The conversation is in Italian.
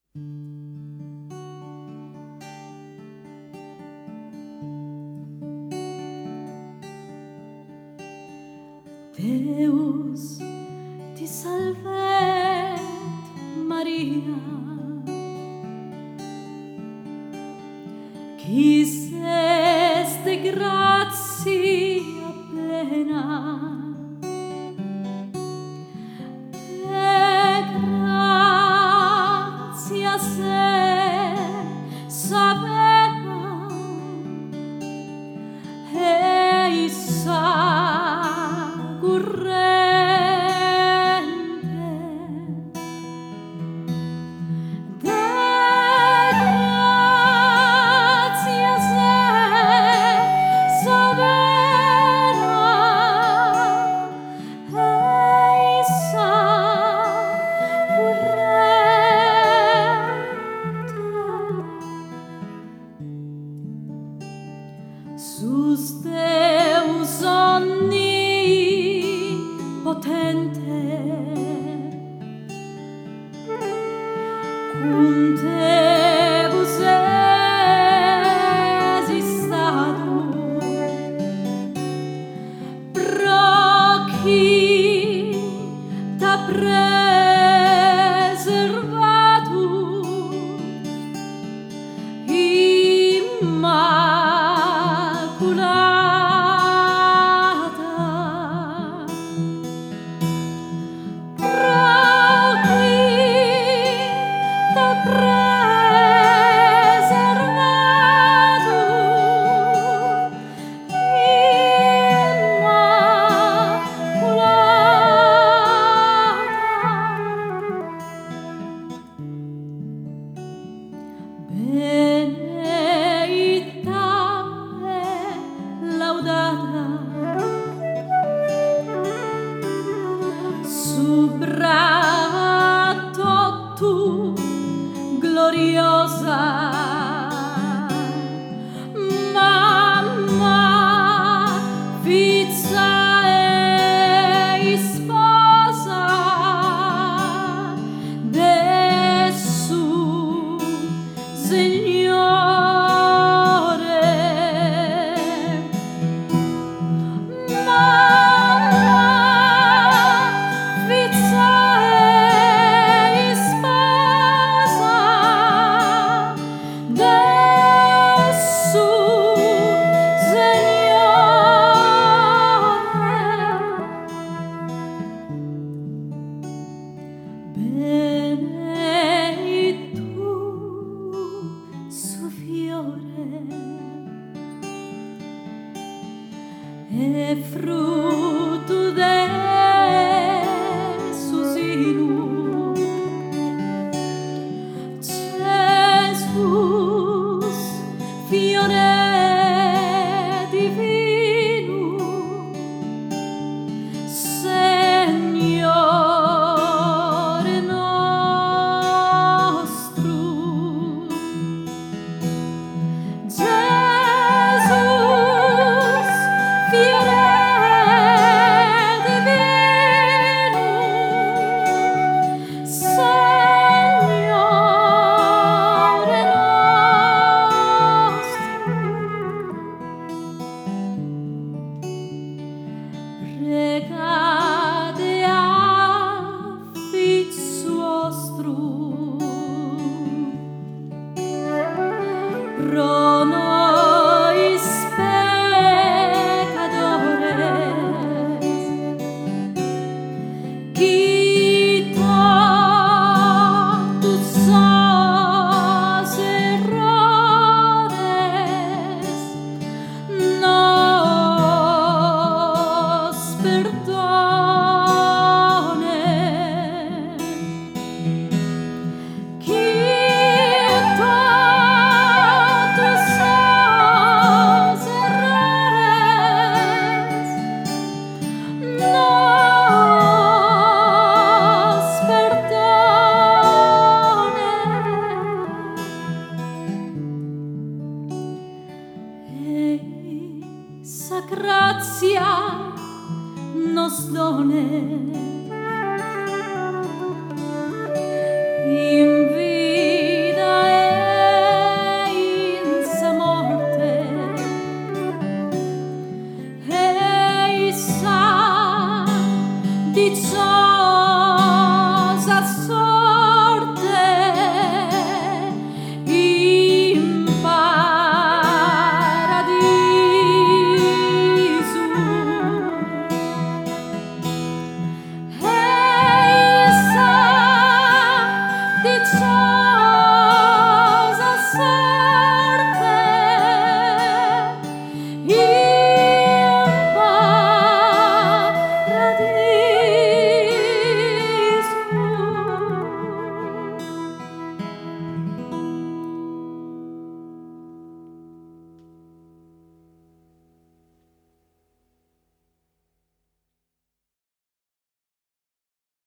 Deus ti salvet Maria, qui es de gratia plena, de gratia savena, eissa sus Deus onnipotente, cum Deus existatur, procita preservatur, benedicta et laudata subra totu gloriosa, mamma, fizza e sposa Desu Signore, mamma, fizza e sposa Desu Signore, benedictus su fiore e frutto Desu sinum, Jesus fiore divinum, Signore nostrum, Jesus fiore divinum, Signore nostrum, pregate affit suostrum pro nobis peccadores, qui totus os errores nos perdone, qui totus os errores nos perdone, e sa gratia nos done.